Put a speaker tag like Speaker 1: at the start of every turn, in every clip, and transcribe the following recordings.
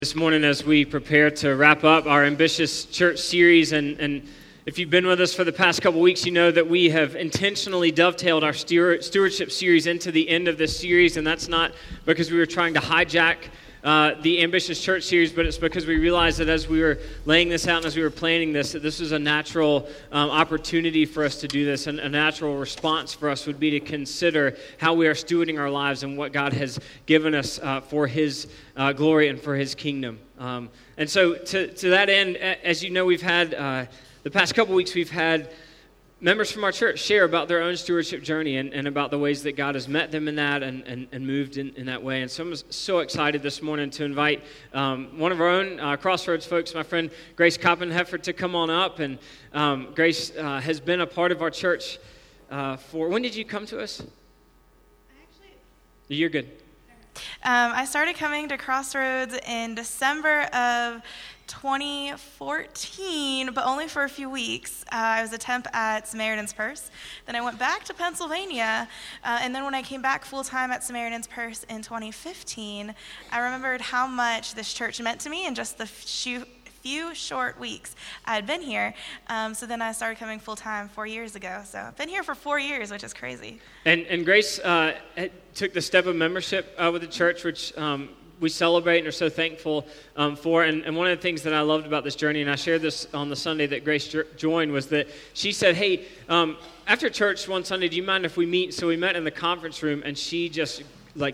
Speaker 1: This morning as we prepare to wrap up our Ambitious Church series, and if you've been with us for the past couple weeks, you know that we have intentionally dovetailed our stewardship series into the end of this series, and that's not because we were trying to hijack the Ambitious Church series, but it's because we realized that as we were laying this out and as we were planning this, that this was a natural opportunity for us to do this, and a natural response for us would be to consider how we are stewarding our lives and what God has given us for His glory and for His kingdom. And so to that end, as you know, we've had, the past couple weeks, we've had members from our church share about their own stewardship journey and about the ways that God has met them in that and moved in that way. And so I'm so excited this morning to invite one of our own Crossroads folks, my friend Grace Koppenheffer, to come on up. And Grace has been a part of our church for, when did you come to us? You're good.
Speaker 2: I started coming to Crossroads in December of 2014, but only for a few weeks. I was a temp at Samaritan's Purse. Then I went back to Pennsylvania, and then when I came back full-time at Samaritan's Purse in 2015, I remembered how much this church meant to me in just the few short weeks I had been here. So then I started coming full-time 4 years ago. So I've been here for 4 years, which is crazy.
Speaker 1: And Grace took the step of membership with the church, which we celebrate and are so thankful for. And one of the things that I loved about this journey, and I shared this on the Sunday that Grace joined, was that she said, hey, after church one Sunday, do you mind if we meet? So we met in the conference room, and she just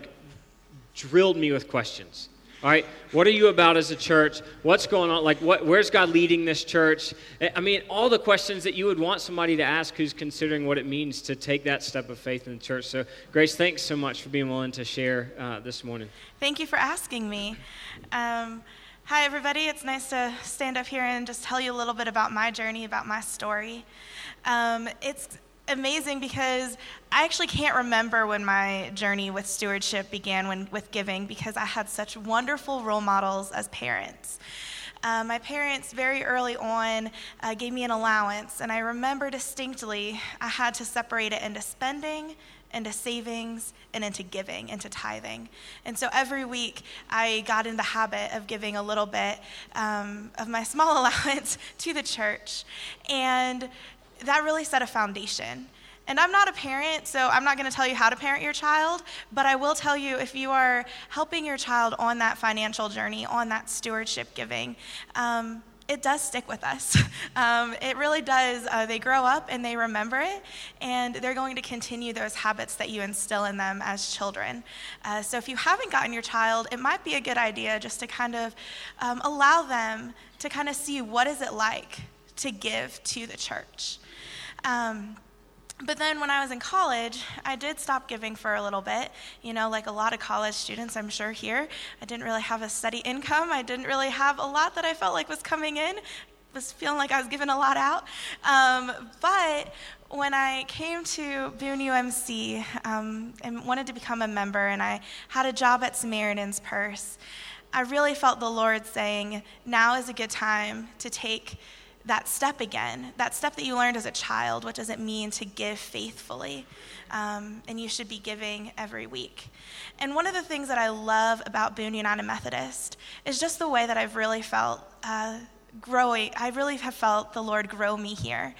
Speaker 1: drilled me with questions. All right, what are you about as a church? What's going on? Where's God leading this church? I mean, all the questions that you would want somebody to ask who's considering what it means to take that step of faith in the church. So, Grace, thanks so much for being willing to share this morning.
Speaker 2: Thank you for asking me. Hi, everybody. It's nice to stand up here and just tell you a little bit about my journey, about my story. It's amazing because I actually can't remember when my journey with stewardship began with giving, because I had such wonderful role models as parents. My parents very early on gave me an allowance, and I remember distinctly I had to separate it into spending, into savings, and into giving, into tithing. And so every week I got in the habit of giving a little bit of my small allowance to the church. And that really set a foundation. And I'm not a parent, so I'm not going to tell you how to parent your child, but I will tell you, if you are helping your child on that financial journey, on that stewardship giving, it does stick with us. It really does. They grow up and they remember it, and they're going to continue those habits that you instill in them as children. So if you haven't gotten your child, it might be a good idea just to kind of allow them to kind of see what is it like to give to the church. But then when I was in college, I did stop giving for a little bit. You know, like a lot of college students, I'm sure here, I didn't really have a steady income. I didn't really have a lot that I felt like was coming in. I was feeling like I was giving a lot out. But when I came to Boone UMC and wanted to become a member, and I had a job at Samaritan's Purse, I really felt the Lord saying, now is a good time to take that step again, that step that you learned as a child. What does it mean to give faithfully? And you should be giving every week. And one of the things that I love about Boone United Methodist is just the way that I've really felt growing. I really have felt the Lord grow me here.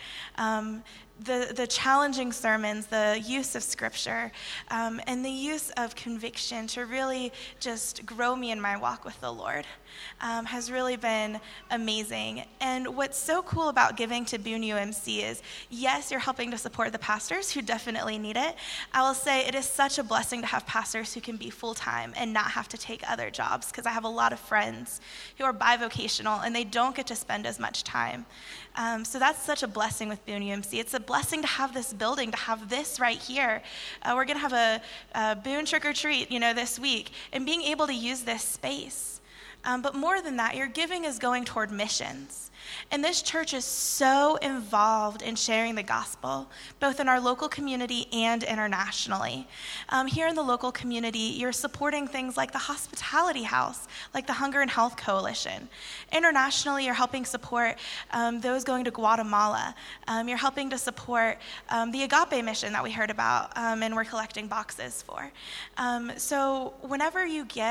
Speaker 2: The challenging sermons, the use of scripture, and the use of conviction to really just grow me in my walk with the Lord has really been amazing. And what's so cool about giving to Boone UMC is, yes, you're helping to support the pastors who definitely need it. I will say it is such a blessing to have pastors who can be full-time and not have to take other jobs, because I have a lot of friends who are bivocational and they don't get to spend as much time. So that's such a blessing with Boone UMC. It's a blessing to have this building, to have this right here. We're going to have a Boone trick or treat, this week, and being able to use this space. But more than that, your giving is going toward missions. And this church is so involved in sharing the gospel, both in our local community and internationally. Here in the local community, you're supporting things like the Hospitality House, like the Hunger and Health Coalition. Internationally, you're helping support those going to Guatemala. You're helping to support the Agape mission that we heard about, and we're collecting boxes for. So whenever you give,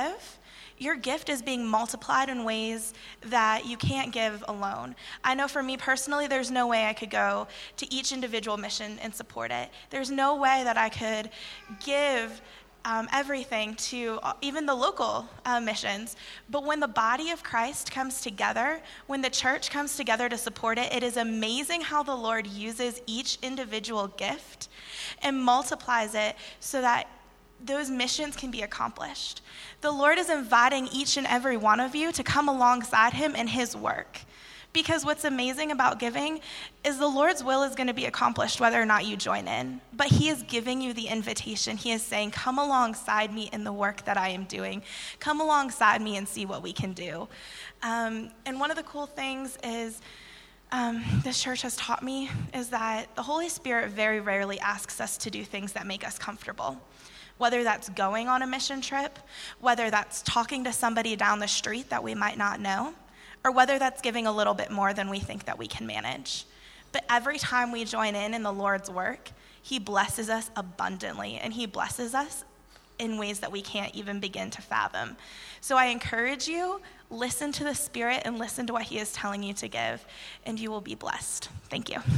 Speaker 2: Your gift is being multiplied in ways that you can't give alone. I know for me personally, there's no way I could go to each individual mission and support it. There's no way that I could give everything to even the local missions. But when the body of Christ comes together, when the church comes together to support it, it is amazing how the Lord uses each individual gift and multiplies it so that those missions can be accomplished. The Lord is inviting each and every one of you to come alongside him in his work. Because what's amazing about giving is the Lord's will is going to be accomplished whether or not you join in. But he is giving you the invitation. He is saying, come alongside me in the work that I am doing. Come alongside me and see what we can do. And one of the cool things is this church has taught me is that the Holy Spirit very rarely asks us to do things that make us comfortable. Whether that's going on a mission trip, whether that's talking to somebody down the street that we might not know, or whether that's giving a little bit more than we think that we can manage. But every time we join in the Lord's work, he blesses us abundantly, and he blesses us in ways that we can't even begin to fathom. So I encourage you, listen to the Spirit and listen to what he is telling you to give, and you will be blessed. Thank you.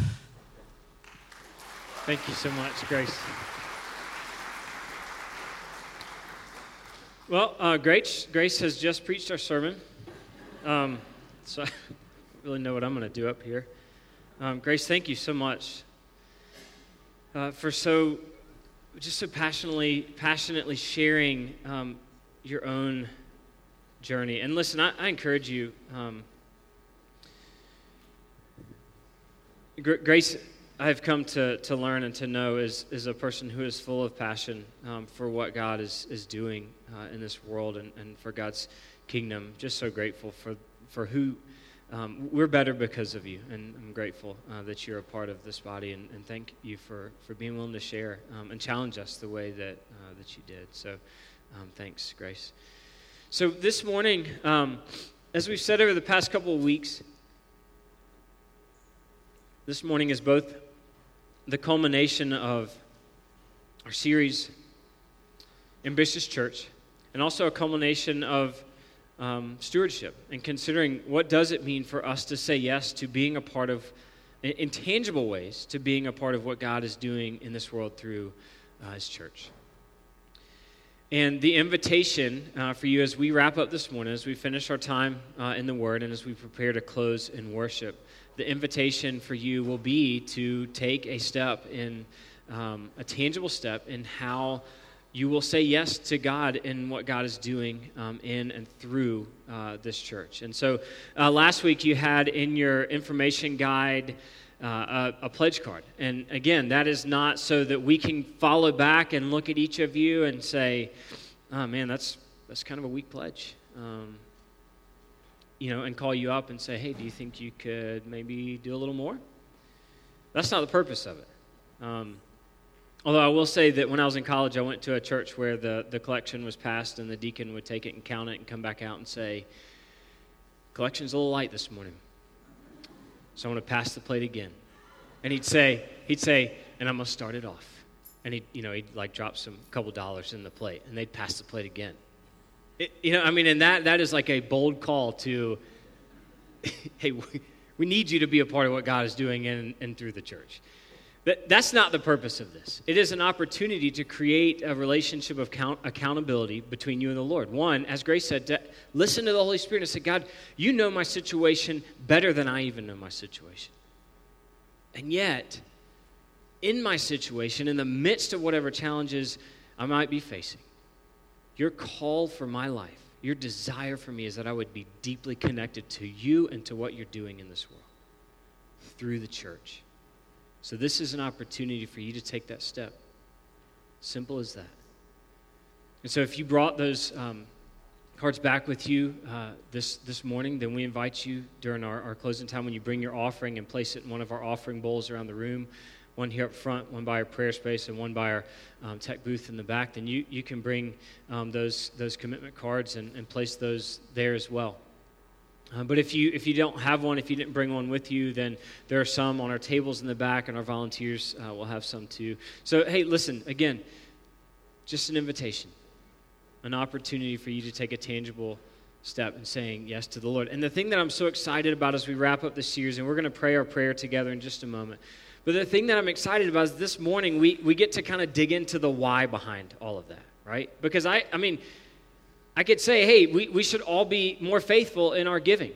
Speaker 1: Thank you so much, Grace. Well, Grace has just preached our sermon, so I don't really know what I'm going to do up here. Grace, thank you so much for so passionately sharing your own journey. And listen, I encourage you, Grace, I've come to learn and to know is a person who is full of passion for what God is doing in this world and for God's kingdom. Just so grateful for who we're better because of you, and I'm grateful that you're a part of this body, and thank you for being willing to share and challenge us the way that you did. So thanks, Grace. So this morning, as we've said over the past couple of weeks, this morning is both the culmination of our series, Ambitious Church, and also a culmination of stewardship and considering what does it mean for us to say yes to being a part of, in tangible ways, to being a part of what God is doing in this world through his church. And the invitation for you as we wrap up this morning, as we finish our time in the Word, and as we prepare to close in worship, the invitation for you will be to take a step in, a tangible step in how you will say yes to God in what God is doing in and through this church. And so last week you had in your information guide a pledge card. And again, that is not so that we can follow back and look at each of you and say, oh man, that's kind of a weak pledge. And call you up and say, hey, do you think you could maybe do a little more? That's not the purpose of it. Although I will say that when I was in college, I went to a church where the collection was passed and the deacon would take it and count it and come back out and say, collection's a little light this morning, so I'm going to pass the plate again. And he'd say, and I'm going to start it off. And he'd like drop some couple dollars in the plate, and they'd pass the plate again. And that is like a bold call to, hey, we need you to be a part of what God is doing in and through the church. That's not the purpose of this. It is an opportunity to create a relationship of accountability between you and the Lord. One, as Grace said, to listen to the Holy Spirit and say, God, you know my situation better than I even know my situation. And yet, in my situation, in the midst of whatever challenges I might be facing, your call for my life, your desire for me is that I would be deeply connected to you and to what you're doing in this world through the church. So this is an opportunity for you to take that step. Simple as that. And so if you brought those cards back with you this morning, then we invite you during our closing time when you bring your offering and place it in one of our offering bowls around the room, one here up front, one by our prayer space, and one by our tech booth in the back, then you can bring those commitment cards and place those there as well. But if you don't have one, if you didn't bring one with you, then there are some on our tables in the back, and our volunteers will have some too. So, hey, listen, again, just an invitation. an opportunity for you to take a tangible step in saying yes to the Lord. And the thing that I'm so excited about as we wrap up this series, and we're going to pray our prayer together in just a moment, but the thing that I'm excited about is this morning we get to kind of dig into the why behind all of that, right? Because I could say, hey, we should all be more faithful in our giving.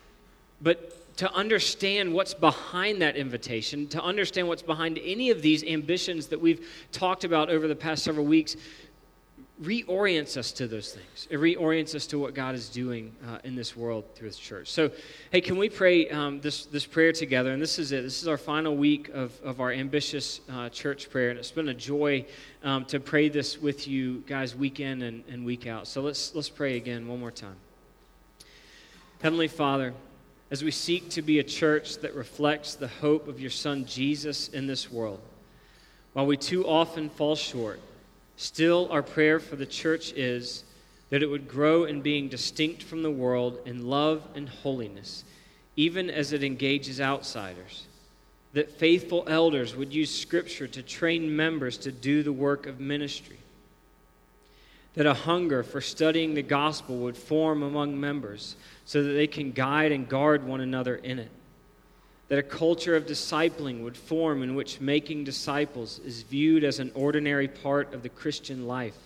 Speaker 1: But to understand what's behind that invitation, to understand what's behind any of these ambitions that we've talked about over the past several weeks, reorients us to those things. It reorients us to what God is doing in this world through His church. So, hey, can we pray this prayer together? And this is it. This is our final week of our ambitious church prayer, and it's been a joy to pray this with you guys week in and week out. So let's pray again one more time. Heavenly Father, as we seek to be a church that reflects the hope of your Son Jesus in this world, while we too often fall short, still, our prayer for the church is that it would grow in being distinct from the world in love and holiness, even as it engages outsiders. That faithful elders would use Scripture to train members to do the work of ministry. That a hunger for studying the gospel would form among members so that they can guide and guard one another in it. That a culture of discipling would form in which making disciples is viewed as an ordinary part of the Christian life.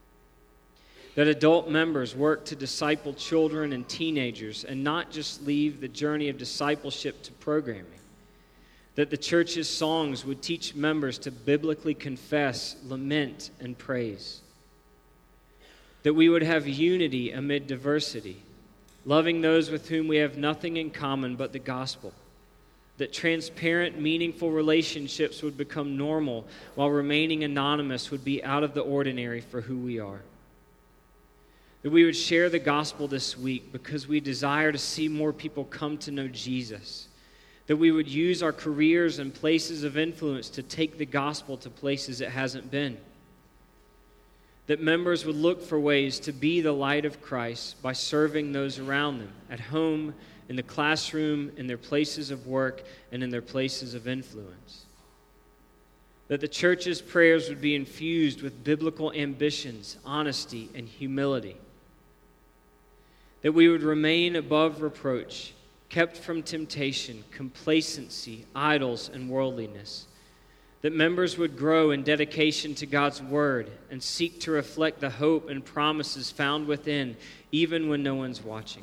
Speaker 1: That adult members work to disciple children and teenagers and not just leave the journey of discipleship to programming. That the church's songs would teach members to biblically confess, lament, and praise. That we would have unity amid diversity, loving those with whom we have nothing in common but the gospel. That transparent, meaningful relationships would become normal, while remaining anonymous would be out of the ordinary for who we are. That we would share the gospel this week because we desire to see more people come to know Jesus. That we would use our careers and places of influence to take the gospel to places it hasn't been. That members would look for ways to be the light of Christ by serving those around them, at home, in the classroom, in their places of work, and in their places of influence. That the church's prayers would be infused with biblical ambitions, honesty, and humility. That we would remain above reproach, kept from temptation, complacency, idols, and worldliness. That members would grow in dedication to God's word and seek to reflect the hope and promises found within, even when no one's watching.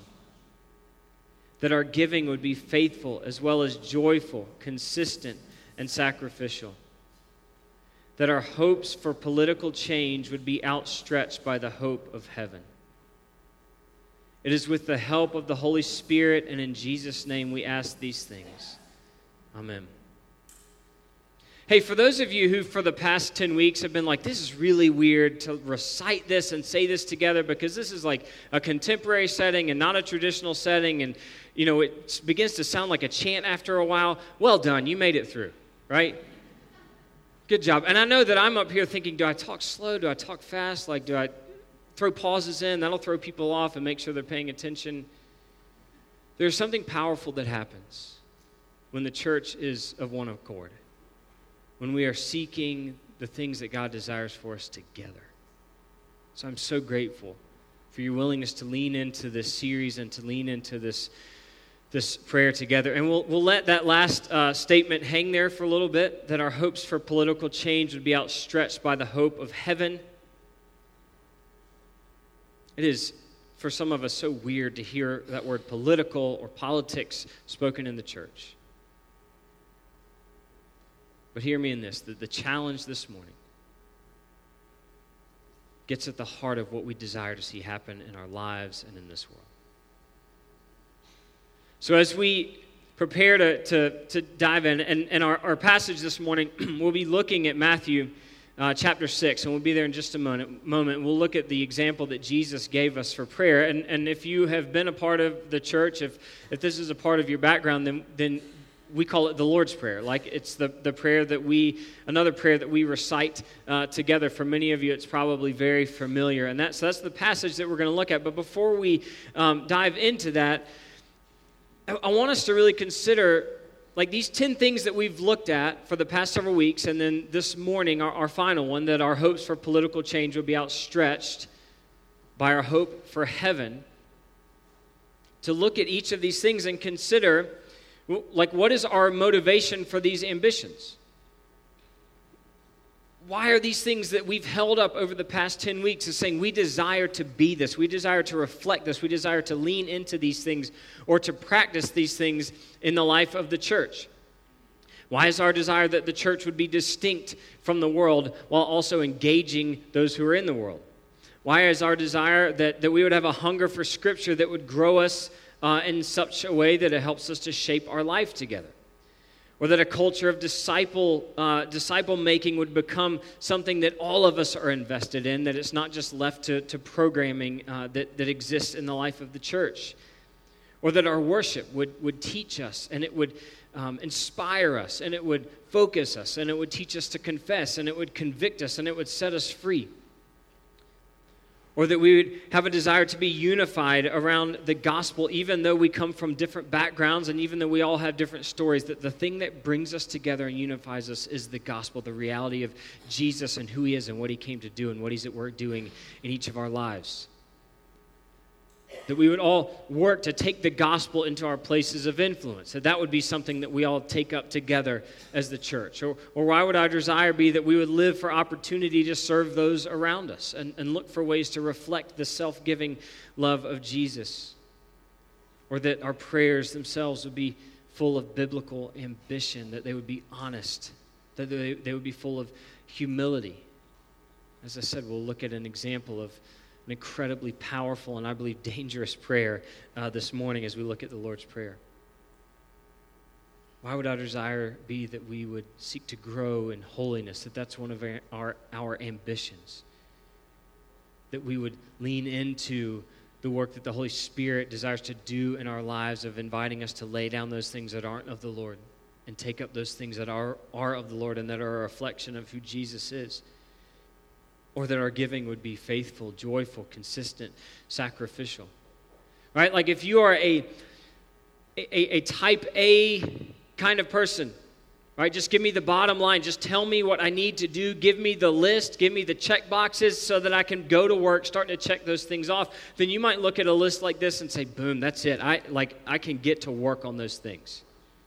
Speaker 1: That our giving would be faithful as well as joyful, consistent, and sacrificial. That our hopes for political change would be outstretched by the hope of heaven. It is with the help of the Holy Spirit and in Jesus' name we ask these things. Amen. Hey, for those of you who for the past 10 weeks have been like, this is really weird to recite this and say this together because this is like a contemporary setting and not a traditional setting, and it begins to sound like a chant after a while. Well done, you made it through, right? Good job. And I know that I'm up here thinking, do I talk slow? Do I talk fast? Like, do I throw pauses in? That'll throw people off and make sure they're paying attention. There's something powerful that happens when the church is of one accord, when we are seeking the things that God desires for us together. So I'm so grateful for your willingness to lean into this series and to lean into this prayer together. And we'll let that last statement hang there for a little bit, that our hopes for political change would be outstretched by the hope of heaven. It is, for some of us, so weird to hear that word political or politics spoken in the church. But hear me in this, that the challenge this morning gets at the heart of what we desire to see happen in our lives and in this world. So as we prepare to dive in, and our passage this morning, we'll be looking at Matthew chapter 6, and we'll be there in just a moment. We'll look at the example that Jesus gave us for prayer. And if you have been a part of the church, if this is a part of your background, then we call it the Lord's Prayer. Like it's the prayer that another prayer that we recite together. For many of you, it's probably very familiar. And that's the passage that we're going to look at. But before we dive into that, I want us to really consider like these 10 things that we've looked at for the past several weeks, and then this morning, our final one, that our hopes for political change will be outstretched by our hope for heaven, to look at each of these things and consider, like, what is our motivation for these ambitions? Why are these things that we've held up over the past 10 weeks as saying we desire to be this, we desire to reflect this, we desire to lean into these things or to practice these things in the life of the church? Why is our desire that the church would be distinct from the world while also engaging those who are in the world? Why is our desire that we would have a hunger for Scripture that would grow us in such a way that it helps us to shape our life together? Or that a culture of disciple making would become something that all of us are invested in, that it's not just left to programming that exists in the life of the church. Or that our worship would teach us, and it would inspire us, and it would focus us, and it would teach us to confess, and it would convict us, and it would set us free. Or that we would have a desire to be unified around the gospel, even though we come from different backgrounds and even though we all have different stories, that the thing that brings us together and unifies us is the gospel, the reality of Jesus and who he is and what he came to do and what he's at work doing in each of our lives. That we would all work to take the gospel into our places of influence. That would be something that we all take up together as the church. Or why would our desire be that we would live for opportunity to serve those around us and look for ways to reflect the self-giving love of Jesus? Or that our prayers themselves would be full of biblical ambition, that they would be honest, that they would be full of humility. As I said, we'll look at an example of an incredibly powerful and I believe dangerous prayer this morning as we look at the Lord's Prayer. Why would our desire be that we would seek to grow in holiness, that that's one of our ambitions, that we would lean into the work that the Holy Spirit desires to do in our lives of inviting us to lay down those things that aren't of the Lord and take up those things that are of the Lord and that are a reflection of who Jesus is? Or that our giving would be faithful, joyful, consistent, sacrificial. Right? Like if you are a type A kind of person, right? Just give me the bottom line. Just tell me what I need to do. Give me the list. Give me the check boxes so that I can go to work, starting to check those things off. Then you might look at a list like this and say, boom, that's it. I can get to work on those things.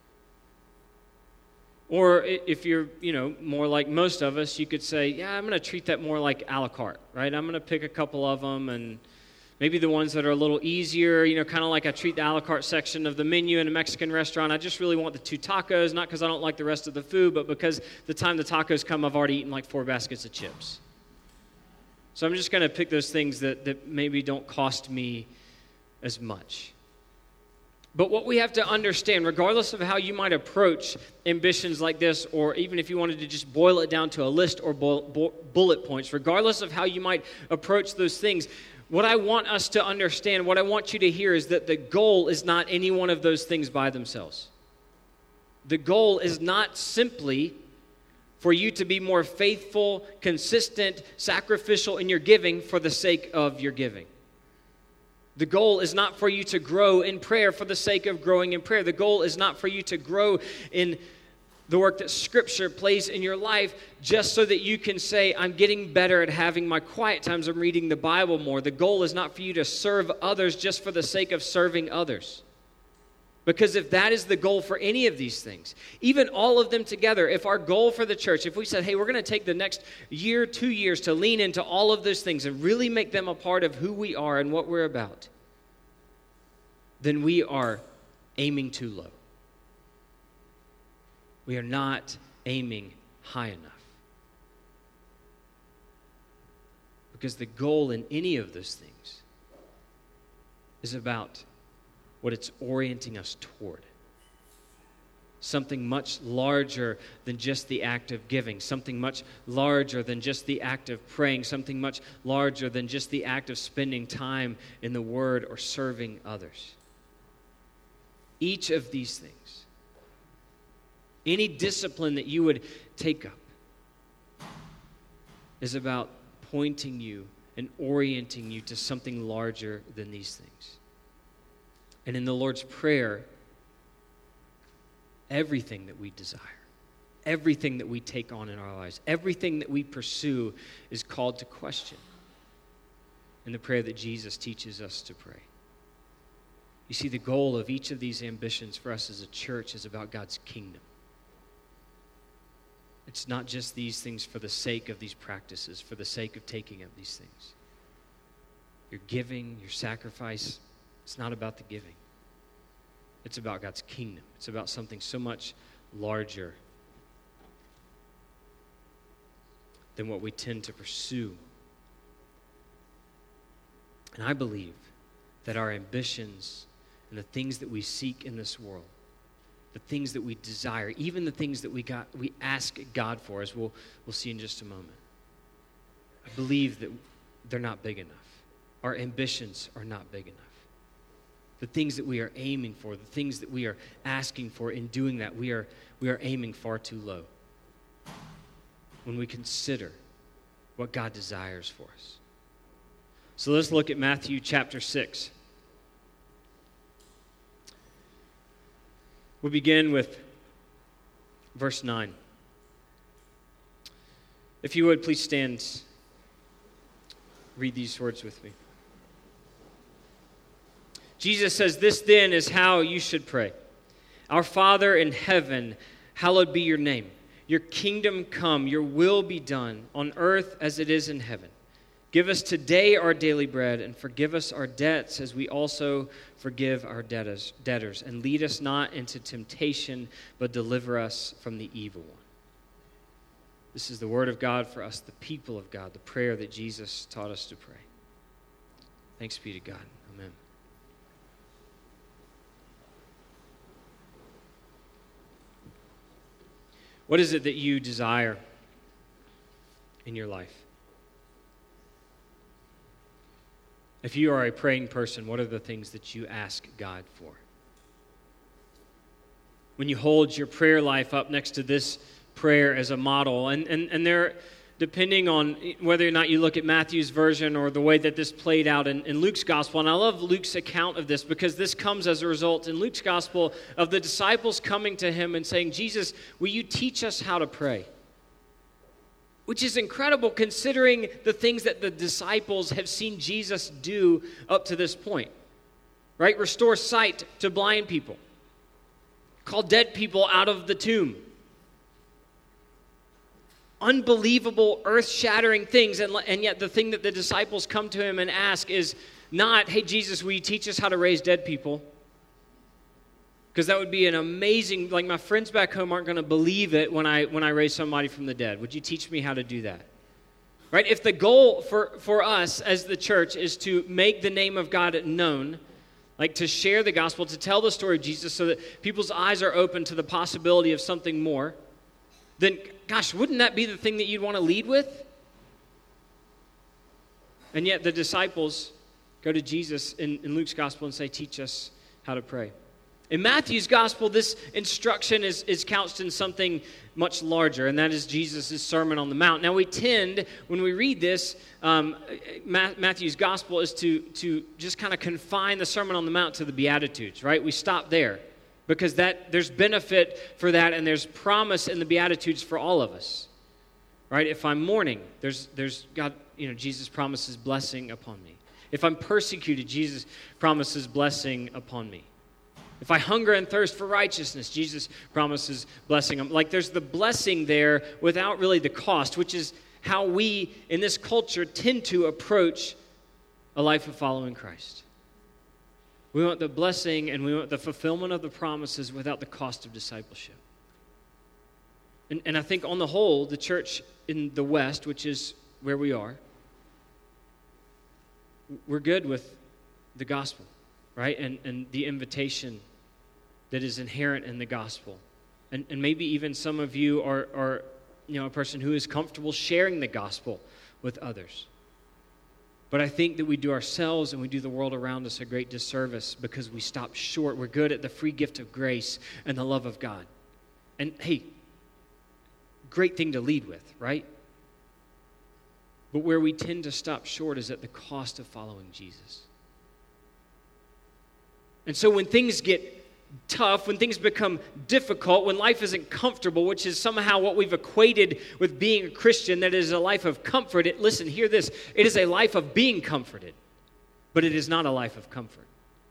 Speaker 1: Or if you're, more like most of us, you could say, yeah, I'm going to treat that more like a la carte, right? I'm going to pick a couple of them and maybe the ones that are a little easier, kind of like I treat the a la carte section of the menu in a Mexican restaurant. I just really want the 2 tacos, not because I don't like the rest of the food, but because the time the tacos come, I've already eaten like 4 baskets of chips. So I'm just going to pick those things that maybe don't cost me as much. But what we have to understand, regardless of how you might approach ambitions like this, or even if you wanted to just boil it down to a list or bullet points, regardless of how you might approach those things, what I want us to understand, what I want you to hear is that the goal is not any one of those things by themselves. The goal is not simply for you to be more faithful, consistent, sacrificial in your giving for the sake of your giving. The goal is not for you to grow in prayer for the sake of growing in prayer. The goal is not for you to grow in the work that Scripture plays in your life just so that you can say, I'm getting better at having my quiet times, I'm reading the Bible more. The goal is not for you to serve others just for the sake of serving others. Because if that is the goal for any of these things, even all of them together, if our goal for the church, if we said, hey, we're going to take the next year, 2 years to lean into all of those things and really make them a part of who we are and what we're about, then we are aiming too low. We are not aiming high enough. Because the goal in any of those things is about what it's orienting us toward. Something much larger than just the act of giving, something much larger than just the act of praying, something much larger than just the act of spending time in the Word or serving others. Each of these things, any discipline that you would take up, is about pointing you and orienting you to something larger than these things. And in the Lord's Prayer, everything that we desire, everything that we take on in our lives, everything that we pursue is called to question. in the prayer that Jesus teaches us to pray. You see, the goal of each of these ambitions for us as a church is about God's kingdom. It's not just these things for the sake of these practices, for the sake of taking up these things. Your giving, your sacrifice, it's not about the giving. It's about God's kingdom. It's about something so much larger than what we tend to pursue. And I believe that our ambitions and the things that we seek in this world, the things that we desire, even the things that we ask God for, as we'll see in just a moment, I believe that they're not big enough. Our ambitions are not big enough. The things that we are aiming for, the things that we are asking for, in doing that, we are aiming far too low when we consider what God desires for us. So let's look at Matthew chapter 6. We'll begin with verse 9. If you would, please stand. Read these words with me. Jesus says, "This then is how you should pray. Our Father in heaven, hallowed be your name. Your kingdom come, your will be done on earth as it is in heaven. Give us today our daily bread, and forgive us our debts as we also forgive our debtors. And lead us not into temptation, but deliver us from the evil one." This is the word of God for us, the people of God, the prayer that Jesus taught us to pray. Thanks be to God. Amen. What is it that you desire in your life? If you are a praying person, what are the things that you ask God for? When you hold your prayer life up next to this prayer as a model, and there, depending on whether or not you look at Matthew's version or the way that this played out in Luke's gospel, and I love Luke's account of this because this comes as a result in Luke's gospel of the disciples coming to him and saying, "Jesus, will you teach us how to pray?" Which is incredible considering the things that the disciples have seen Jesus do up to this point. Right? Restore sight to blind people. Call dead people out of the tomb. Unbelievable, earth-shattering things, and yet the thing that the disciples come to him and ask is not, "Hey, Jesus, will you teach us how to raise dead people?" Because that would be an amazing, like my friends back home aren't going to believe it when I raise somebody from the dead. Would you teach me how to do that? Right? If the goal for us as the church is to make the name of God known, like to share the gospel, to tell the story of Jesus so that people's eyes are open to the possibility of something more, then, gosh, wouldn't that be the thing that you'd want to lead with? And yet the disciples go to Jesus in Luke's gospel and say, "Teach us how to pray." In Matthew's gospel, this instruction is couched in something much larger, and that is Jesus' Sermon on the Mount. Now, we tend, when we read this, Matthew's gospel is to just kind of confine the Sermon on the Mount to the Beatitudes, right? We stop there because there's benefit for that, and there's promise in the Beatitudes for all of us, right? If I'm mourning, there's God, Jesus promises blessing upon me. If I'm persecuted, Jesus promises blessing upon me. If I hunger and thirst for righteousness, Jesus promises blessing. Like there's the blessing there without really the cost, which is how we in this culture tend to approach a life of following Christ. We want the blessing and we want the fulfillment of the promises without the cost of discipleship. And I think on the whole, the church in the West, which is where we are, we're good with the gospel, right? And the invitation that is inherent in the gospel. And maybe even some of you are a person who is comfortable sharing the gospel with others. But I think that we do ourselves and we do the world around us a great disservice because we stop short. We're good at the free gift of grace and the love of God. And hey, great thing to lead with, right? But where we tend to stop short is at the cost of following Jesus. And so when things get tough, when things become difficult, when life isn't comfortable, which is somehow what we've equated with being a Christian, that it is a life of comfort. Listen, hear this. It is a life of being comforted, but it is not a life of comfort.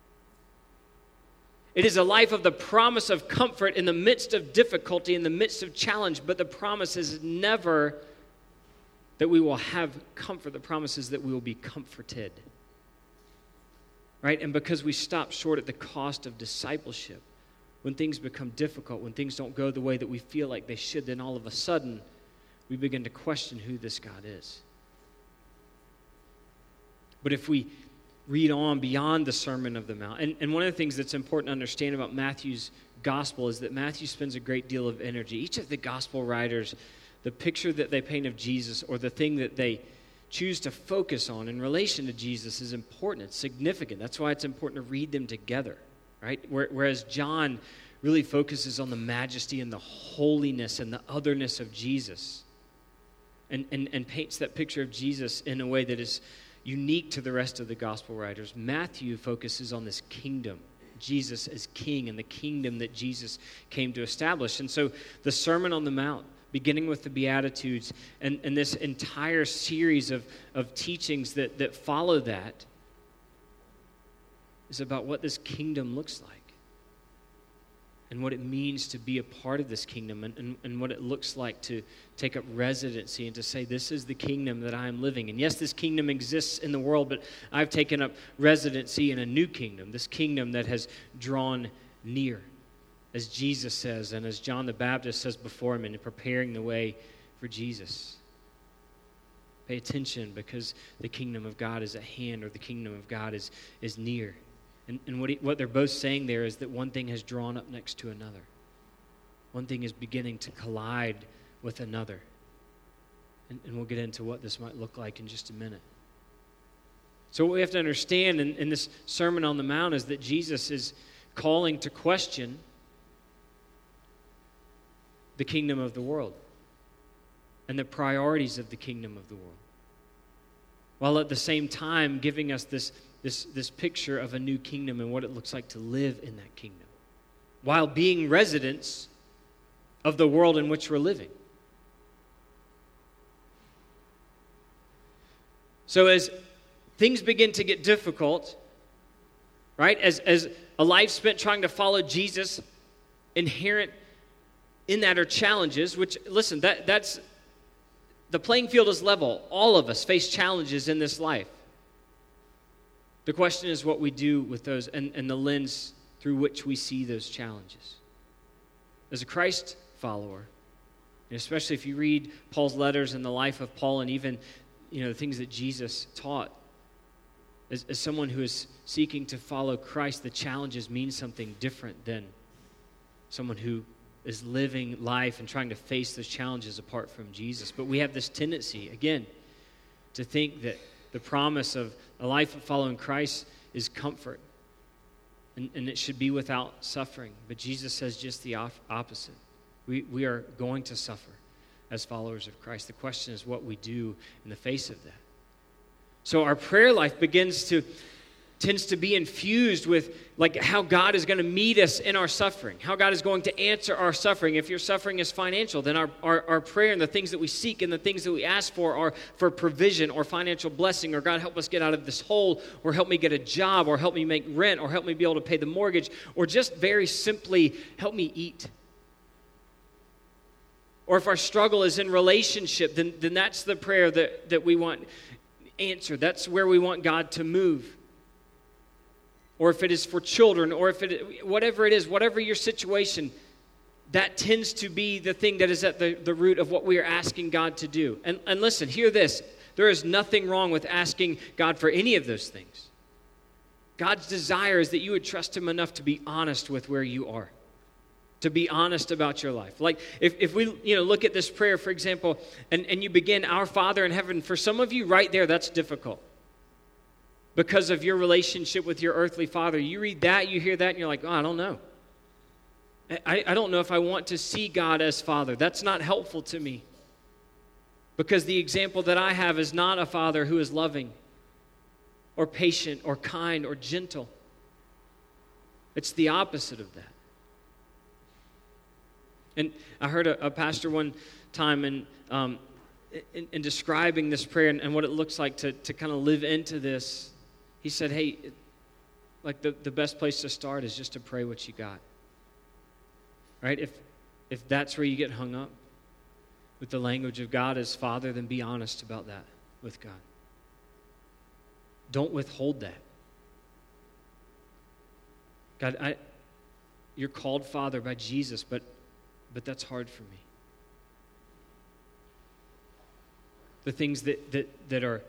Speaker 1: It is a life of the promise of comfort in the midst of difficulty, in the midst of challenge, but the promise is never that we will have comfort. The promise is that we will be comforted. Right? And because we stop short at the cost of discipleship, when things become difficult, when things don't go the way that we feel like they should, then all of a sudden, we begin to question who this God is. But if we read on beyond the Sermon of the Mount, and one of the things that's important to understand about Matthew's gospel is that Matthew spends a great deal of energy. Each of the gospel writers, the picture that they paint of Jesus or the thing that they choose to focus on in relation to Jesus is important. It's significant. That's why it's important to read them together, right? Whereas John really focuses on the majesty and the holiness and the otherness of Jesus and paints that picture of Jesus in a way that is unique to the rest of the gospel writers. Matthew focuses on this kingdom, Jesus as king, and the kingdom that Jesus came to establish. And so the Sermon on the Mount, beginning with the Beatitudes, and this entire series of teachings that follow that, is about what this kingdom looks like and what it means to be a part of this kingdom and what it looks like to take up residency and to say, this is the kingdom that I am living in. Yes, this kingdom exists in the world, but I've taken up residency in a new kingdom, this kingdom that has drawn near, as Jesus says, and as John the Baptist says before him in preparing the way for Jesus. Pay attention, because the kingdom of God is at hand, or the kingdom of God is near. And what they're both saying there is that one thing has drawn up next to another. One thing is beginning to collide with another. And we'll get into what this might look like in just a minute. So what we have to understand in this Sermon on the Mount is that Jesus is calling to question the kingdom of the world and the priorities of the kingdom of the world, while at the same time giving us this picture of a new kingdom and what it looks like to live in that kingdom, while being residents of the world in which we're living. So as things begin to get difficult, right, as a life spent trying to follow Jesus, inherent in that are challenges, which, listen, that's the playing field is level. All of us face challenges in this life. The question is what we do with those and the lens through which we see those challenges. As a Christ follower, and especially if you read Paul's letters and the life of Paul, and even the things that Jesus taught, as someone who is seeking to follow Christ, the challenges mean something different than someone who is living life and trying to face those challenges apart from Jesus. But we have this tendency, again, to think that the promise of a life of following Christ is comfort, and it should be without suffering. But Jesus says just the opposite. We are going to suffer as followers of Christ. The question is what we do in the face of that. So our prayer life tends to be infused with like how God is going to meet us in our suffering, how God is going to answer our suffering. If your suffering is financial, then our prayer and the things that we seek and the things that we ask for are for provision or financial blessing, or God, help us get out of this hole, or help me get a job, or help me make rent, or help me be able to pay the mortgage, or just very simply help me eat. Or if our struggle is in relationship, then that's the prayer that we want answered. That's where we want God to move. Or if it is for children, or whatever it is, whatever your situation, that tends to be the thing that is at the root of what we are asking God to do. And listen, hear this. There is nothing wrong with asking God for any of those things. God's desire is that you would trust Him enough to be honest with where you are, to be honest about your life. Like if we look at this prayer, for example, and you begin, Our Father in heaven, for some of you right there, that's difficult. Because of your relationship with your earthly father. You read that, you hear that, and you're like, I don't know. I don't know if I want to see God as Father. That's not helpful to me. Because the example that I have is not a father who is loving or patient or kind or gentle. It's the opposite of that. And I heard a pastor one time in describing this prayer and what it looks like to kind of live into this. He said, hey, like the best place to start is just to pray what you got. Right? If that's where you get hung up with the language of God as Father, then be honest about that with God. Don't withhold that. God, you're called Father by Jesus, but that's hard for me. The things that are,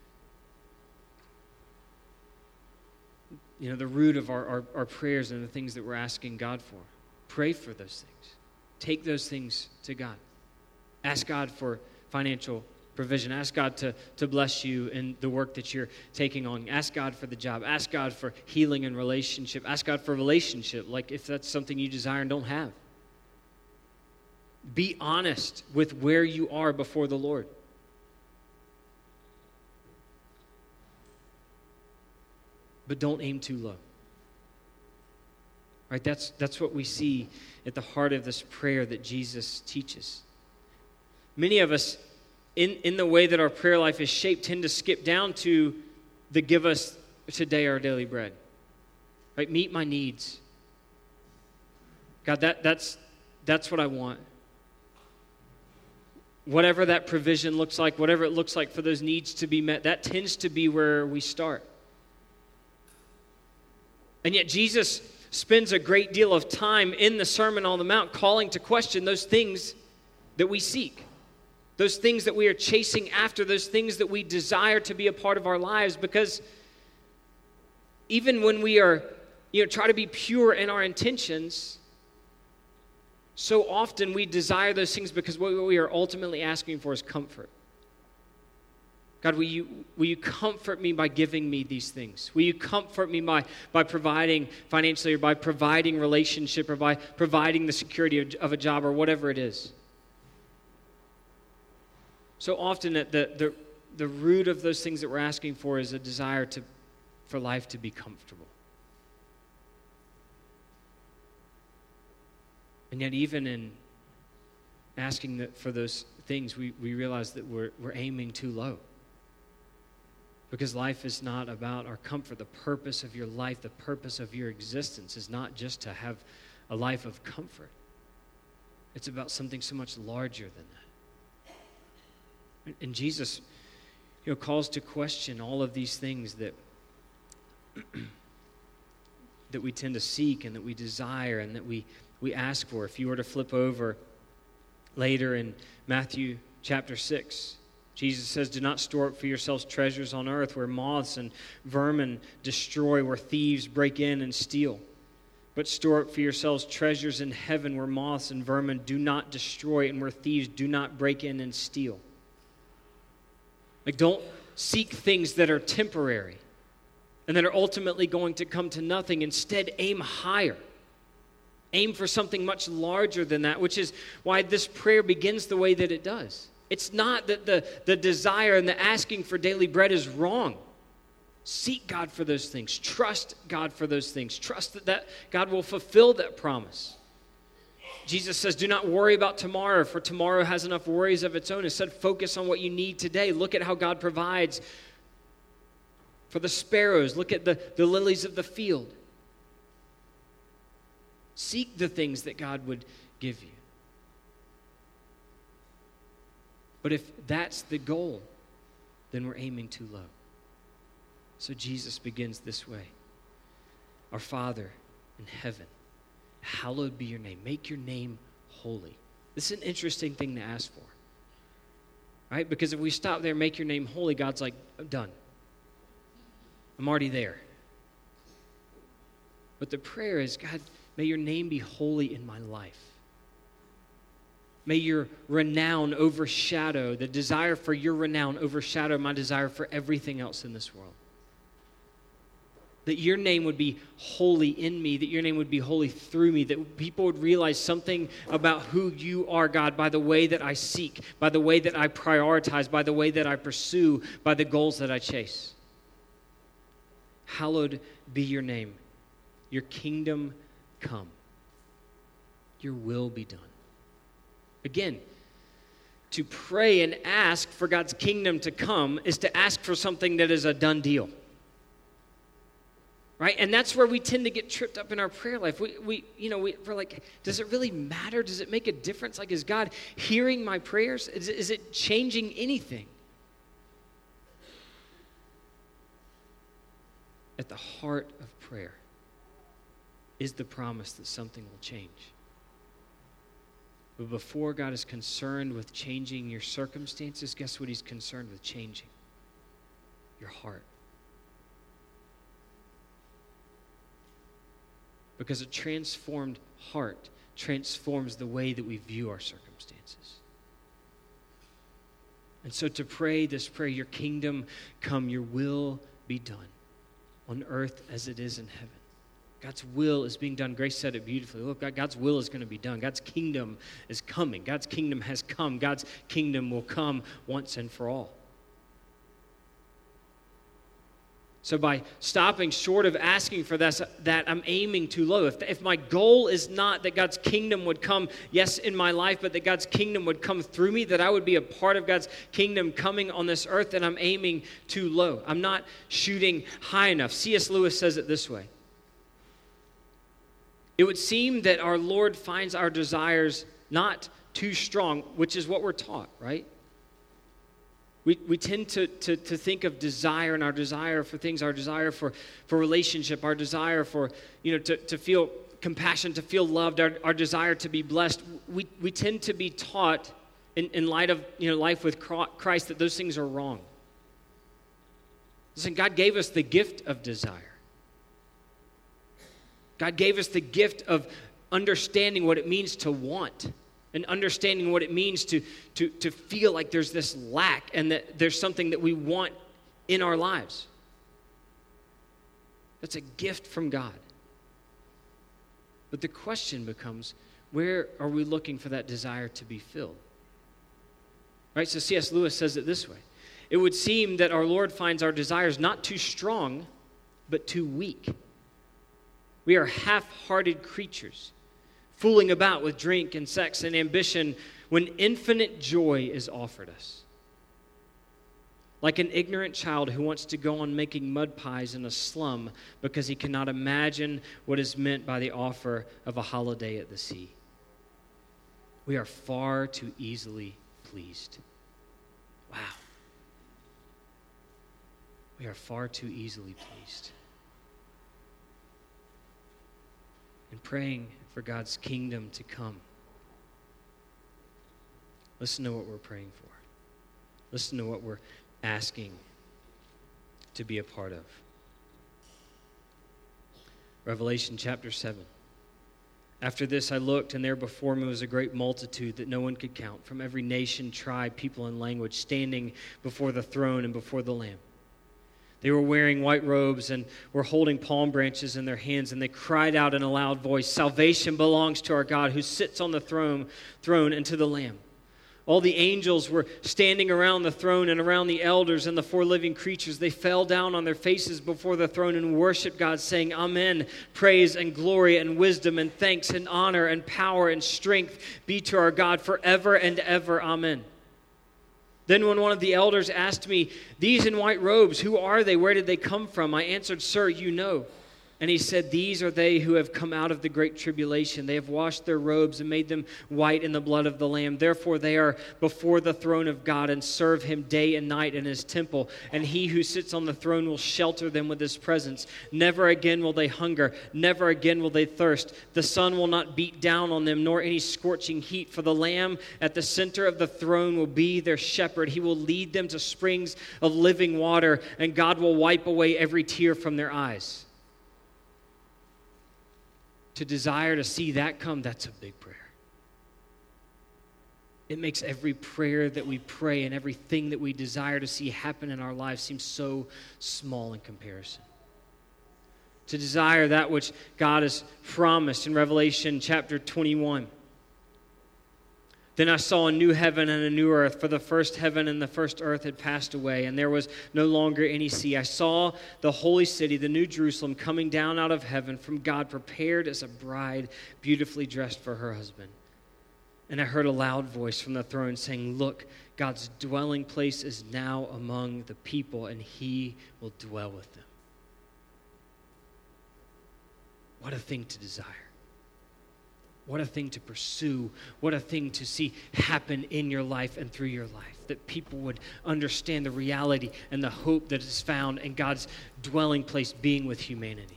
Speaker 1: the root of our prayers and the things that we're asking God for. Pray for those things. Take those things to God. Ask God for financial provision. Ask God to bless you in the work that you're taking on. Ask God for the job. Ask God for healing and relationship. Ask God for relationship, like if that's something you desire and don't have. Be honest with where you are before the Lord. But don't aim too low. Right? That's what we see at the heart of this prayer that Jesus teaches. Many of us, in the way that our prayer life is shaped, tend to skip down to the give us today our daily bread. Right? Meet my needs. God, that's what I want. Whatever that provision looks like, whatever it looks like for those needs to be met, that tends to be where we start. And yet Jesus spends a great deal of time in the Sermon on the Mount calling to question those things that we seek, those things that we are chasing after, those things that we desire to be a part of our lives, because even when we are, try to be pure in our intentions, so often we desire those things because what we are ultimately asking for is comfort. God, will you comfort me by giving me these things? Will you comfort me by providing financially or by providing relationship or by providing the security of a job or whatever it is? So often at the root of those things that we're asking for is a desire for life to be comfortable. And yet even in asking for those things, we realize that we're aiming too low. Because life is not about our comfort. The purpose of your life, the purpose of your existence is not just to have a life of comfort. It's about something so much larger than that. And Jesus, calls to question all of these things that that we tend to seek and that we desire and that we ask for. If you were to flip over later in Matthew chapter 6, Jesus says, do not store up for yourselves treasures on earth where moths and vermin destroy, where thieves break in and steal. But store up for yourselves treasures in heaven where moths and vermin do not destroy and where thieves do not break in and steal. Like, don't seek things that are temporary and that are ultimately going to come to nothing. Instead, aim higher. Aim for something much larger than that, which is why this prayer begins the way that it does. It's not that the desire and the asking for daily bread is wrong. Seek God for those things. Trust God for those things. Trust that God will fulfill that promise. Jesus says, do not worry about tomorrow, for tomorrow has enough worries of its own. Instead, focus on what you need today. Look at how God provides for the sparrows. Look at the lilies of the field. Seek the things that God would give you. But if that's the goal, then we're aiming too low. So Jesus begins this way. Our Father in heaven, hallowed be your name. Make your name holy. This is an interesting thing to ask for. Right? Because if we stop there, make your name holy, God's like, I'm done. I'm already there. But the prayer is, God, may your name be holy in my life. May your renown overshadow, the desire for your renown overshadow my desire for everything else in this world. That your name would be holy in me, that your name would be holy through me, that people would realize something about who you are, God, by the way that I seek, by the way that I prioritize, by the way that I pursue, by the goals that I chase. Hallowed be your name. your kingdom come. Your will be done. Again, to pray and ask for God's kingdom to come is to ask for something that is a done deal. Right? And that's where we tend to get tripped up in our prayer life. We're like, does it really matter? Does it make a difference? Like, is God hearing my prayers? Is it changing anything? At the heart of prayer is the promise that something will change. But before God is concerned with changing your circumstances, guess what He's concerned with changing? Your heart. Because a transformed heart transforms the way that we view our circumstances. And so to pray this prayer, your kingdom come, your will be done on earth as it is in heaven. God's will is being done. Grace said it beautifully. Look, God's will is going to be done. God's kingdom is coming. God's kingdom has come. God's kingdom will come once and for all. So by stopping short of asking for that I'm aiming too low. If my goal is not that God's kingdom would come, yes, in my life, but that God's kingdom would come through me, that I would be a part of God's kingdom coming on this earth, then I'm aiming too low. I'm not shooting high enough. C.S. Lewis says it this way. It would seem that our Lord finds our desires not too strong, which is what we're taught, right? We tend to think of desire and our desire for things, our desire for relationship, our desire for, to feel compassion, to feel loved, our desire to be blessed. We tend to be taught in light of life with Christ that those things are wrong. Listen, God gave us the gift of desire. God gave us the gift of understanding what it means to want and understanding what it means to feel like there's this lack and that there's something that we want in our lives. That's a gift from God. But the question becomes, where are we looking for that desire to be filled? Right? So C.S. Lewis says it this way. It would seem that our Lord finds our desires not too strong, but too weak. We are half-hearted creatures, fooling about with drink and sex and ambition when infinite joy is offered us. Like an ignorant child who wants to go on making mud pies in a slum because he cannot imagine what is meant by the offer of a holiday at the sea. We are far too easily pleased. Wow. We are far too easily pleased. And praying for God's kingdom to come. Listen to what we're praying for. Listen to what we're asking to be a part of. Revelation chapter 7. After this I looked, and there before me was a great multitude that no one could count, from every nation, tribe, people, and language, standing before the throne and before the Lamb. They were wearing white robes and were holding palm branches in their hands, and they cried out in a loud voice, "Salvation belongs to our God who sits on the throne and to the Lamb." All the angels were standing around the throne and around the elders and the four living creatures. They fell down on their faces before the throne and worshiped God, saying, "Amen. Praise and glory and wisdom and thanks and honor and power and strength be to our God forever and ever. Amen." Then when one of the elders asked me, "These in white robes, who are they? Where did they come from?" I answered, "Sir, you know." And he said, "These are they who have come out of the great tribulation. They have washed their robes and made them white in the blood of the Lamb. Therefore they are before the throne of God and serve him day and night in his temple. And he who sits on the throne will shelter them with his presence. Never again will they hunger. Never again will they thirst. The sun will not beat down on them, nor any scorching heat. For the Lamb at the center of the throne will be their shepherd. He will lead them to springs of living water, and God will wipe away every tear from their eyes." To desire to see that come, that's a big prayer. It makes every prayer that we pray and everything that we desire to see happen in our lives seem so small in comparison. To desire that which God has promised in Revelation chapter 21. Then I saw a new heaven and a new earth, for the first heaven and the first earth had passed away, and there was no longer any sea. I saw the holy city, the new Jerusalem, coming down out of heaven from God, prepared as a bride, beautifully dressed for her husband. And I heard a loud voice from the throne saying, "Look, God's dwelling place is now among the people, and he will dwell with them." What a thing to desire. What a thing to pursue. What a thing to see happen in your life and through your life. That people would understand the reality and the hope that is found in God's dwelling place being with humanity.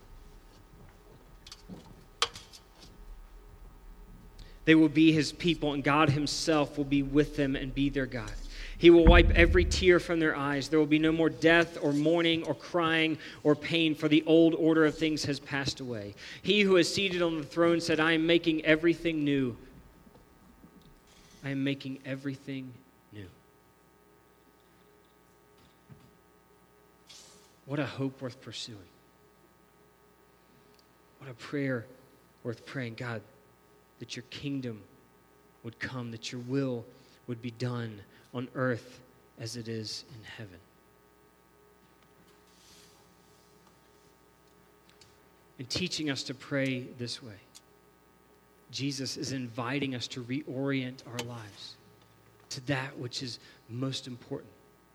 Speaker 1: They will be his people, and God himself will be with them and be their God. He will wipe every tear from their eyes. There will be no more death or mourning or crying or pain, for the old order of things has passed away. He who is seated on the throne said, "I am making everything new." I am making everything new. What a hope worth pursuing. What a prayer worth praying. God, that your kingdom would come, that your will would be done on earth as it is in heaven. In teaching us to pray this way, Jesus is inviting us to reorient our lives to that which is most important.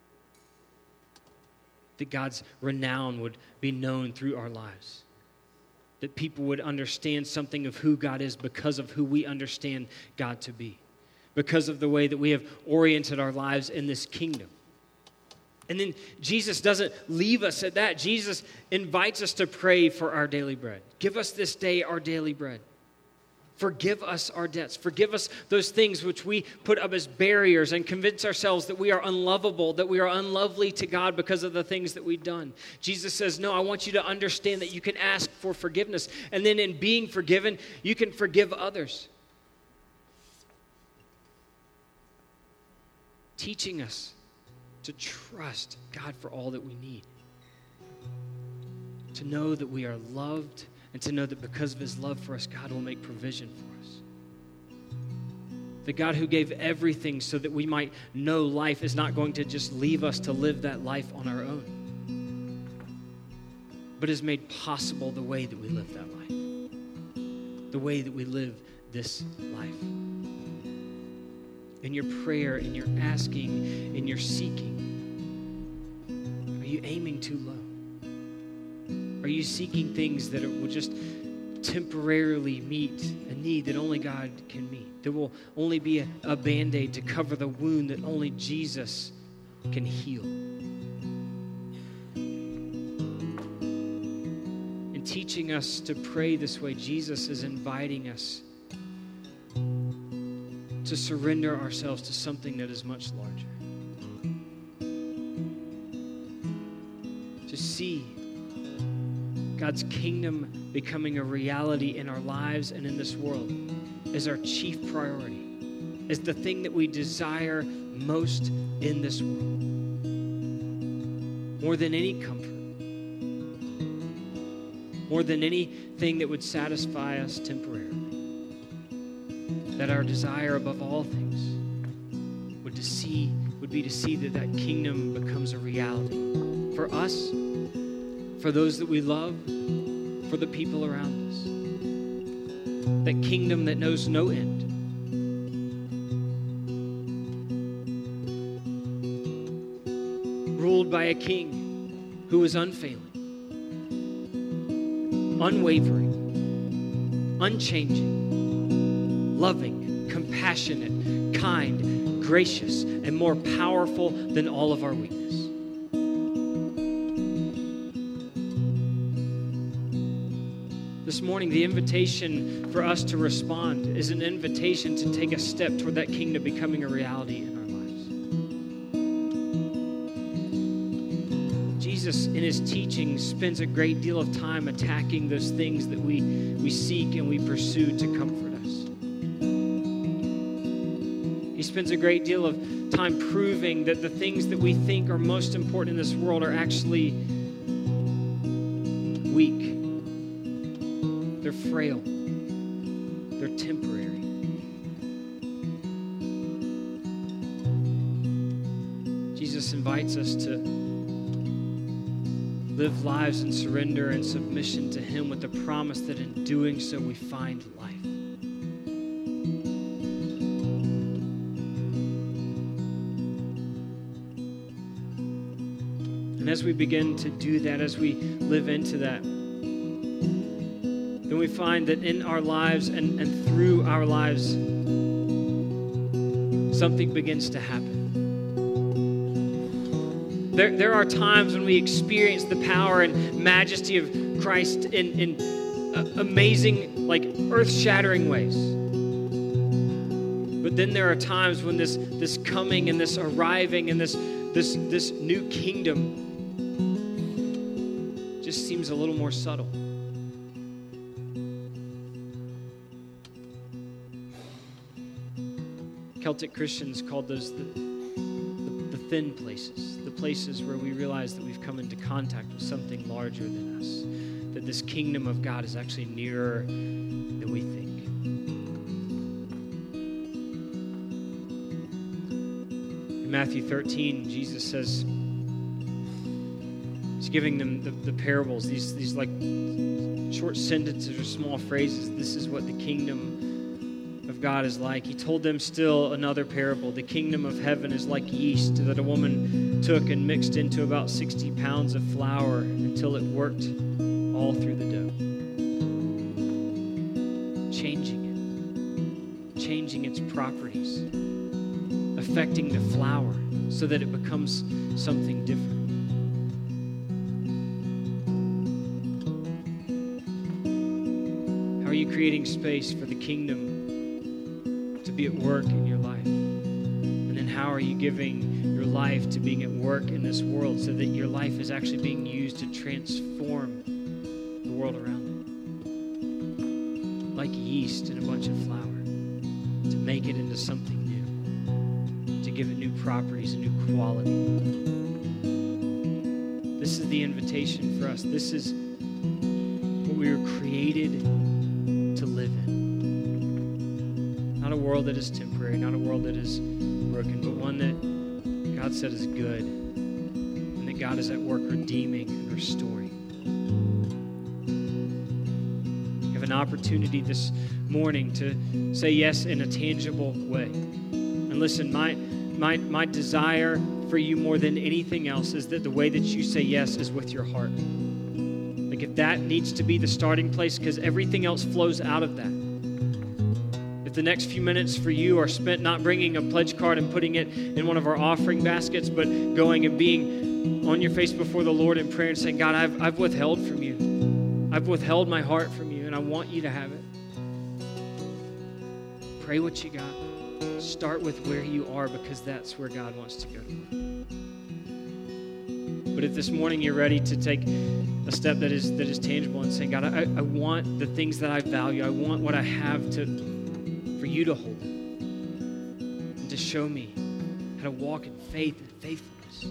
Speaker 1: That God's renown would be known through our lives. That people would understand something of who God is because of who we understand God to be. Because of the way that we have oriented our lives in this kingdom. And then Jesus doesn't leave us at that. Jesus invites us to pray for our daily bread. Give us this day our daily bread. Forgive us our debts. Forgive us those things which we put up as barriers and convince ourselves that we are unlovable, that we are unlovely to God because of the things that we've done. Jesus says, no, I want you to understand that you can ask for forgiveness. And then in being forgiven, you can forgive others. Teaching us to trust God for all that we need. To know that we are loved, and to know that because of his love for us, God will make provision for us. The God who gave everything so that we might know life is not going to just leave us to live that life on our own, but has made possible the way that we live that life, the way that we live this life. In your prayer, in your asking, in your seeking, are you aiming too low? Are you seeking things that will just temporarily meet a need that only God can meet? There will only be a Band-Aid to cover the wound that only Jesus can heal. In teaching us to pray this way, Jesus is inviting us to surrender ourselves to something that is much larger. To see God's kingdom becoming a reality in our lives and in this world as our chief priority, as the thing that we desire most in this world. More than any comfort, more than anything that would satisfy us temporarily. That our desire above all things would be to see that kingdom becomes a reality for us, for those that we love, for the people around us. That kingdom that knows no end. Ruled by a king who is unfailing, unwavering, unchanging, loving, compassionate, kind, gracious, and more powerful than all of our weakness. This morning, the invitation for us to respond is an invitation to take a step toward that kingdom becoming a reality in our lives. Jesus, in his teaching, spends a great deal of time attacking those things that we seek and we pursue to comfort us. He spends a great deal of time proving that the things that we think are most important in this world are actually weak. They're frail. They're temporary. Jesus invites us to live lives in surrender and submission to him with the promise that in doing so we find life. And as we begin to do that, as we live into that, then we find that in our lives and through our lives, something begins to happen. There are times when we experience the power and majesty of Christ in amazing, like earth-shattering ways. But then there are times when this coming and this arriving and this new kingdom just seems a little more subtle. Celtic Christians called those the thin places, the places where we realize that we've come into contact with something larger than us, that this kingdom of God is actually nearer than we think. In Matthew 13, Jesus says, he's giving them the parables, these like short sentences or small phrases. This is what the kingdom of God is like. He told them still another parable. The kingdom of heaven is like yeast that a woman took and mixed into about 60 pounds of flour until it worked all through the dough. Changing its properties, affecting the flour so that it becomes something different. How are you creating space for the kingdom to be at work in your life? And then how are you giving your life to being at work in this world so that your life is actually being used to transform the world around it? Like yeast in a bunch of flour, to make it into something new, to give it new properties, a new quality. This is the invitation for us. This is what we were created to live in. Not a world that is temporary, not a world that is broken, but one that God said is good, and that God is at work redeeming and restoring. You have an opportunity this morning to say yes in a tangible way. And listen, my desire for you more than anything else is that the way that you say yes is with your heart. Like if that needs to be the starting place, because everything else flows out of that. If the next few minutes for you are spent not bringing a pledge card and putting it in one of our offering baskets, but going and being on your face before the Lord in prayer and saying, God, I've withheld from you. I've withheld my heart from you, and I want you to have it. Pray what you got. Start with where you are, because that's where God wants to go. But if this morning you're ready to take a step that is tangible and saying, God, I want the things that I value. I want what I have for you to hold and to show me how to walk in faith and faithfulness,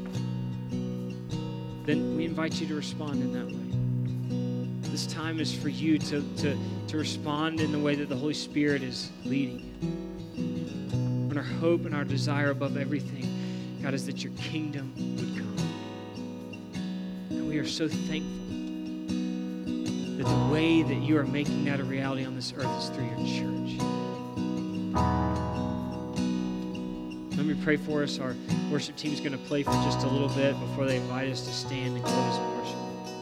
Speaker 1: then we invite you to respond in that way. This time is for you to respond in the way that the Holy Spirit is leading you. And our hope and our desire above everything, God, is that your kingdom would come. And we are so thankful that the way that you are making that a reality on this earth is through your church. Let me pray for us. Our worship team is going to play for just a little bit before they invite us to stand and close in worship.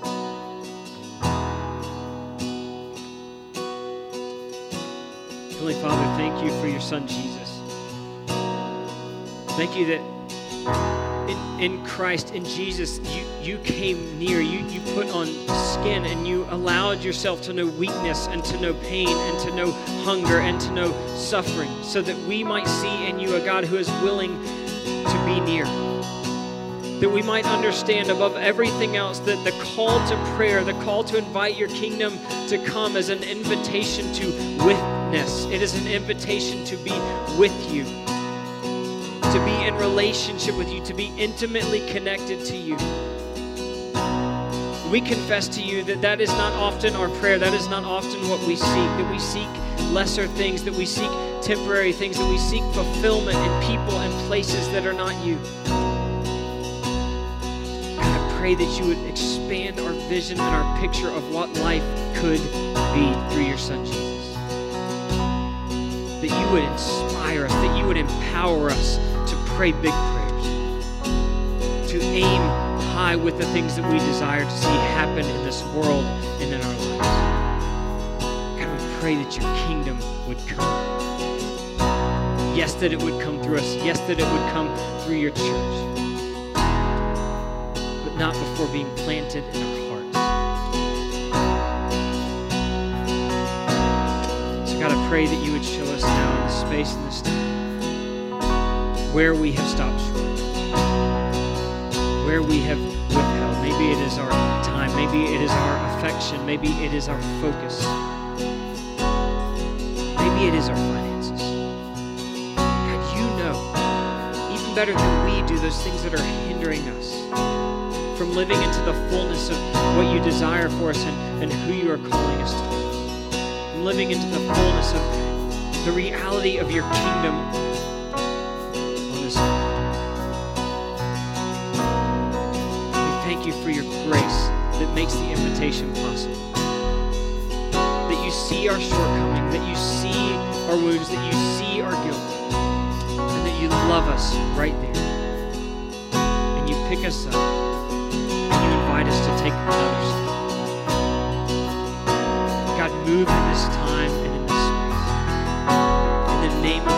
Speaker 1: Heavenly Father, thank you for your Son, Jesus. Thank you that in Christ, in Jesus, you came near. You put on skin and you allowed yourself to know weakness and to know pain and to know hunger and to know suffering so that we might see in you a God who is willing to be near. That we might understand above everything else that the call to prayer, the call to invite your kingdom to come is an invitation to witness. It is an invitation to be with you, to be in relationship with you, to be intimately connected to you. We confess to you that is not often our prayer, that is not often what we seek, that we seek lesser things, that we seek temporary things, that we seek fulfillment in people and places that are not you. pray that you would expand our vision and our picture of what life could be through your Son, Jesus. That you would inspire us, that you would empower us to pray big prayers, to aim high with the things that we desire to see happen in this world and in our lives. God, we pray that your kingdom would come. Yes, that it would come through us. Yes, that it would come through your church. But not before being planted in our hearts. So God, I pray that you would show us now in this space and this time where we have stopped short, where we have withheld. Maybe it is our time. Maybe it is our affection. Maybe it is our focus. Maybe it is our finances. God, you know, even better than we do, those things that are hindering us from living into the fullness of what you desire for us and who you are calling us to. From living into the fullness of the reality of your kingdom on this earth. Thank you for your grace that makes the invitation possible. That you see our shortcoming, that you see our wounds, that you see our guilt, and that you love us right there. And you pick us up, and you invite us to take another step. God, move in this time and in this space. In the name of